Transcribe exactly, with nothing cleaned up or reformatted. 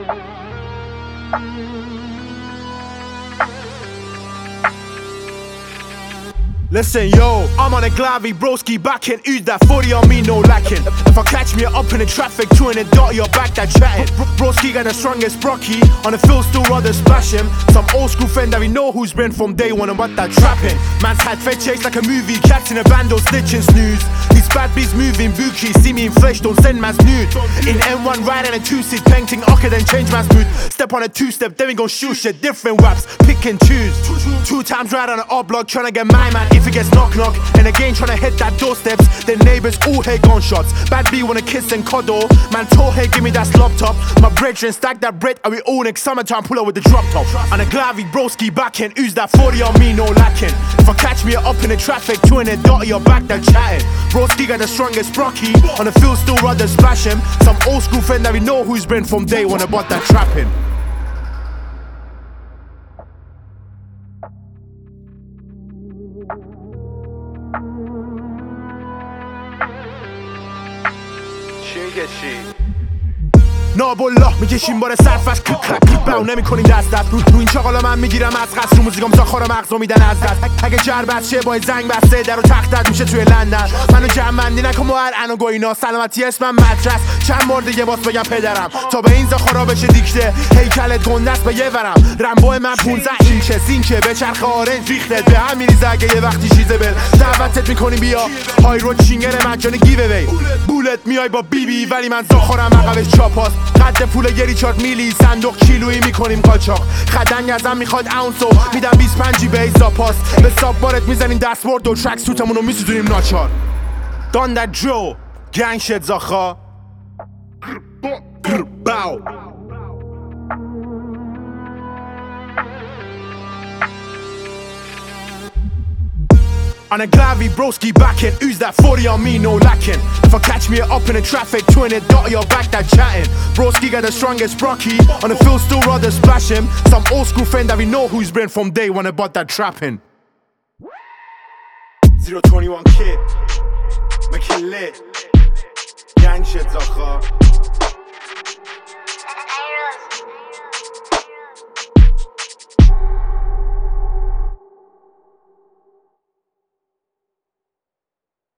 Listen, yo, I'm on a Glavy, broski back in, use that forty on me, no lacking. If I catch me up in the traffic, chewing a dot, you're back that chatting. Broski got the strongest brocky, on the field still rather splash him. Some old school friend that we know who's been from day one and what that trapping. Man's had fed chase like a movie, cats in a band, don't snitch and snooze. These bad bees moving, bookie, see me in flesh, don't send man's nude. In M one, riding a two-seat, painting, okay, then change man's mood. Step on a two-step, then we gon' shoot shit, different raps, pick and choose. Two times ride on an odd block, trying to get my man. If it gets knock knock, and again tryna hit that doorsteps, then neighbors all hear gunshots. Bad B wanna kiss and cuddle, man told hey give me that slop top. My brethren stack that bread, and we all next summertime pull up with the drop top. On a Glavy, broski back in, use that forty on me, no lacking. If I catch me up in the traffic, chewing a dot, you're back that chatting. Broski got the strongest brocky, on the field still rather splash him. Some old school friend that we know who's been from day one about that trapping. نابالله میکشیم بار سرفش کلک کلک کلک باو نمیکنیم دست دست رو این چاقالا من میگیرم از قصد رو موزیکام زاخارا مغزو میدن از دست اگه جربت شه با زنگ بسته در و تختت میشه توی لندن منو جمعندی نکن با هر انو گوینا سلامتی اسمم مدرس چند بار دیگه باز بگم پدرم تا به این زاخارا بشه دیکته هیکلت گندست به یه ورم رمبو من پونزده اینچه سینچه به چرخ آرنج ریختت به هم میریزه اگه یه وقتی چیزه بل دعوتت میکنیم بیا های رو چینگر مجانی گیو اوی بولت میای با بی بی ولی من زاخارم عقبش چاپاست قد پول گری چارت میلی صندوق کیلویی میکنیم قاچاق خدنگ ازم میخواد اونسو میدم بیست پنجی به ایزا پاس به ساب بارت میزنیم دستبورد و ترک سوتمونو میسوزونیم ناچار دان that drill gang shit زاخا باو On a Glavy, broski back in, use that forty on me, no lacking. If I catch me up in the traffic, chewing a dot, you're back that chatting. Broski got the strongest brocky, on the field still rather splash him. Some old school friend that we know who's been from day one about that trapping. zero twenty-one kid, make it lit, gang shit, Zacha.